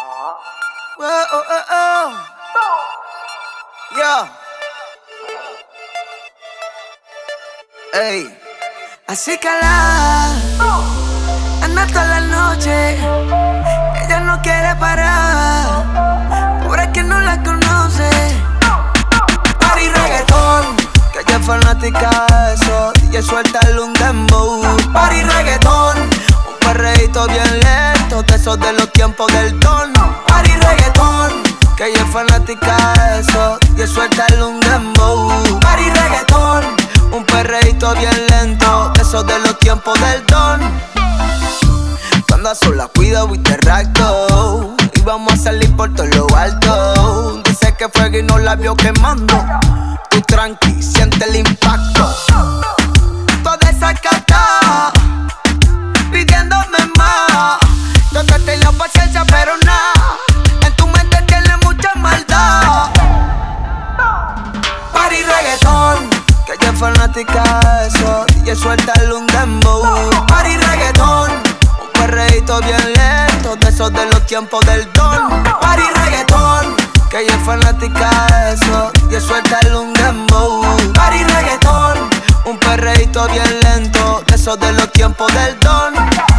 Oh, oh, oh, oh. Yo. Ey. Así que anda toda la noche. Ella no quiere parar. Pobre que no la conoce. Party reggaetón, que ella es fanática de eso. DJ suéltale un dembow. Party reggaetón, un perreíto bien lento, de esos de los tiempos del don. Party reggaetón, que ella es fanática de eso. DJ suéltale un dembow. Party reggaetón, un perreíto bien lento, de esos de los tiempos del don. Cuando a sola cuido y te rapto, y vamos a salir por todo lo alto. Dice que fue y no la vio quemando. Tú tranqui, siente el impacto. Toda esa cata pidiéndome más. Yo te tengo paciencia pero nada, en tu mente tiene mucha maldad. Party reggaetón, que ella es fanática de eso. DJ suéltale un dembow. Party reggaetón, un perreíto bien lento, de esos de los tiempos del don. Party reggaetón, que ella es fanática de eso. DJ suéltale un dembow. Party reggaetón, un perreíto bien lento, de esos de los tiempos del don.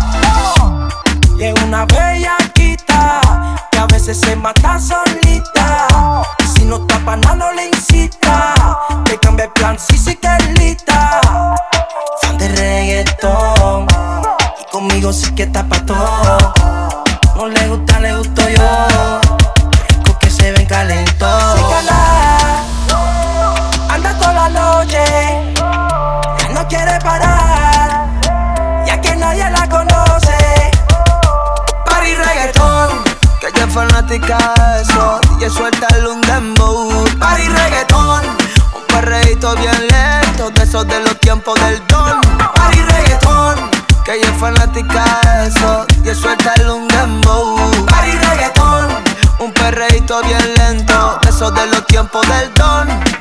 Y es una bellaquita que a veces se mata solita. Y si no está pa' nada no le incita, que cambie el plan si sí que es lista. Fan de reggaetón, y conmigo sí que está pa' todo. No le gusta, le gusto yo. Rico que se ven calentos. Sígala, anda toda la noche. Ya no quiere parar, ya que nadie la conoce. Party reggaetón, que ella es fanática de eso. DJ suéltale un dembow. Party reggaetón, un perreíto bien lento, de esos de los tiempos del don. Party reggaetón, que ella es fanática de eso. DJ suéltale un dembow. Party reggaetón, un perreíto bien lento, de esos de los tiempos del don.